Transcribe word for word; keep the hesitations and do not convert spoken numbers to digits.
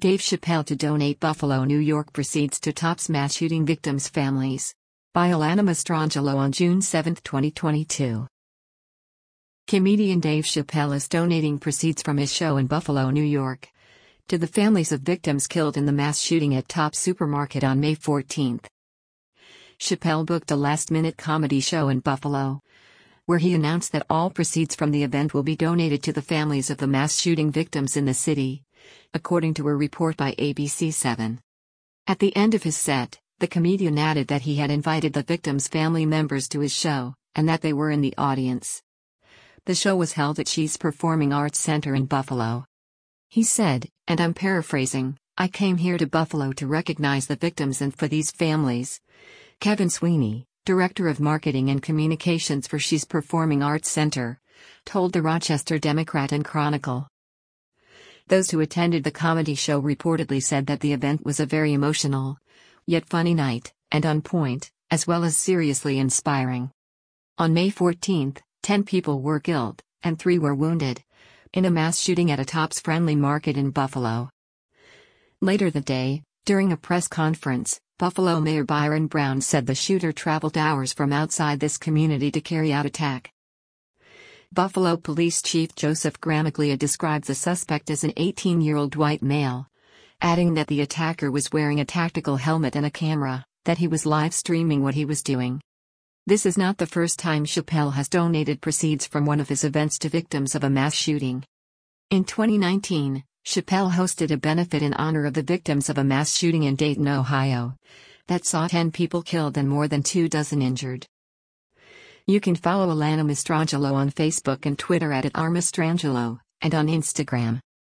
Dave Chappelle to donate Buffalo, New York proceeds to TOPS mass shooting victims' families. By Alana Mastrangelo on June seventh, twenty twenty-two. Comedian Dave Chappelle is donating proceeds from his show in Buffalo, New York, to the families of victims killed in the mass shooting at TOPS Supermarket on May fourteenth. Chappelle booked a last-minute comedy show in Buffalo, where he announced that all proceeds from the event will be donated to the families of the mass shooting victims in the city, according to a report by A B C seven. At the end of his set, the comedian added that he had invited the victims' family members to his show, and that they were in the audience. The show was held at She's Performing Arts Center in Buffalo. He said, and I'm paraphrasing, "I came here to Buffalo to recognize the victims and for these families." Kevin Sweeney, Director of Marketing and Communications for She's Performing Arts Center, told the Rochester Democrat and Chronicle. Those who attended the comedy show reportedly said that the event was a very emotional, yet funny night, and on point, as well as seriously inspiring. On May fourteenth, ten people were killed, and three were wounded, in a mass shooting at a TOPS friendly market in Buffalo. Later that day, during a press conference, Buffalo Mayor Byron Brown said the shooter traveled hours from outside this community to carry out attack. Buffalo Police Chief Joseph Gramaglia described the suspect as an eighteen-year-old white male, adding that the attacker was wearing a tactical helmet and a camera, that he was live streaming what he was doing. This is not the first time Chappelle has donated proceeds from one of his events to victims of a mass shooting. In twenty nineteen, Chappelle hosted a benefit in honor of the victims of a mass shooting in Dayton, Ohio, that saw ten people killed and more than two dozen injured. You can follow Alana Mastrangelo on Facebook and Twitter at, at r mastrangelo, and on Instagram.